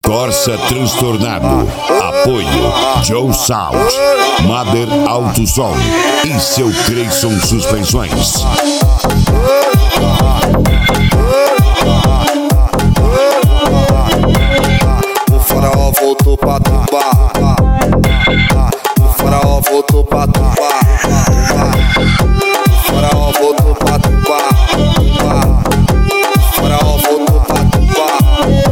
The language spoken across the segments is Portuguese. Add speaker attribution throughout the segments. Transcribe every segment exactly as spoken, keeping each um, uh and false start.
Speaker 1: Corsa Transtornado. Apoio Joe Sound, Mother Alto Som e seu Creyson Suspensões.
Speaker 2: O faraó voltou pra tumbar. O faraó voltou pra tumbar. O faraó voltou pra tumbar. O faraó voltou pra tumbar.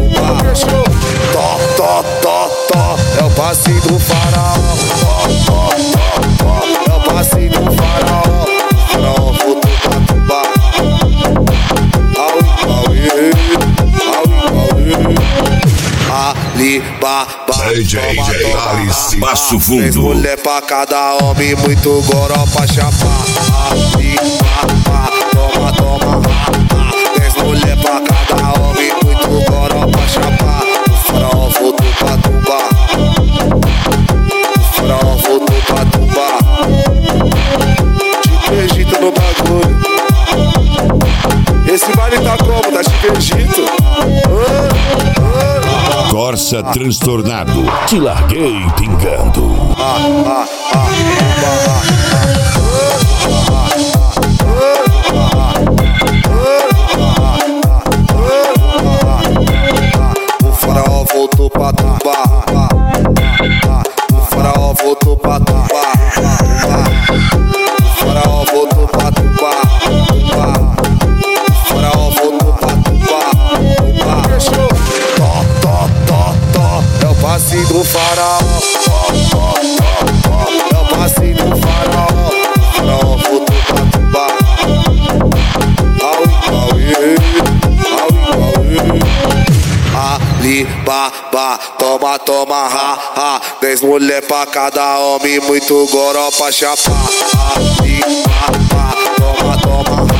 Speaker 2: Tó, tó, tó, tó, é o passe do faraó. Tó, tó, tó, tó, é o passe do faraó. O faraó voltou pra tumbar. Au, auê, au, auê. Ali, ba, ba,
Speaker 1: D J Alice Passo Fundo.
Speaker 2: Três mulher pra cada homem, muito goró pra chapar. Ali, ba, ba, toma, toma, ah, três mulher pra cada homem, muito goró pra chapar. O faraó voltou pra tumbar. O faraó voltou pra tumbar. Chico Egito no bagulho. Esse baile tá como? Tá Chico Egito? Oh, oh.
Speaker 1: Corsa Transtornado. Te larguei pingando.
Speaker 2: Ah, ah, ah, ah, o faraó voltou pra tumbar. O faraó voltou pra tumbar. O faraó voltou pra tumbar. O faraó voltou pra tumbar. Tó, tó, tó, tó, é o passe do faraó. Tó, tó, tó, tó, é o passe do faraó. O faraó voltou pra tumbar. Au, auê, au, auê. Ali, ba, ba, toma, toma, ha, ha. Dez mulher pra cada homem, muito goró pra chapar. Ali, ba, ba, toma, toma, ha.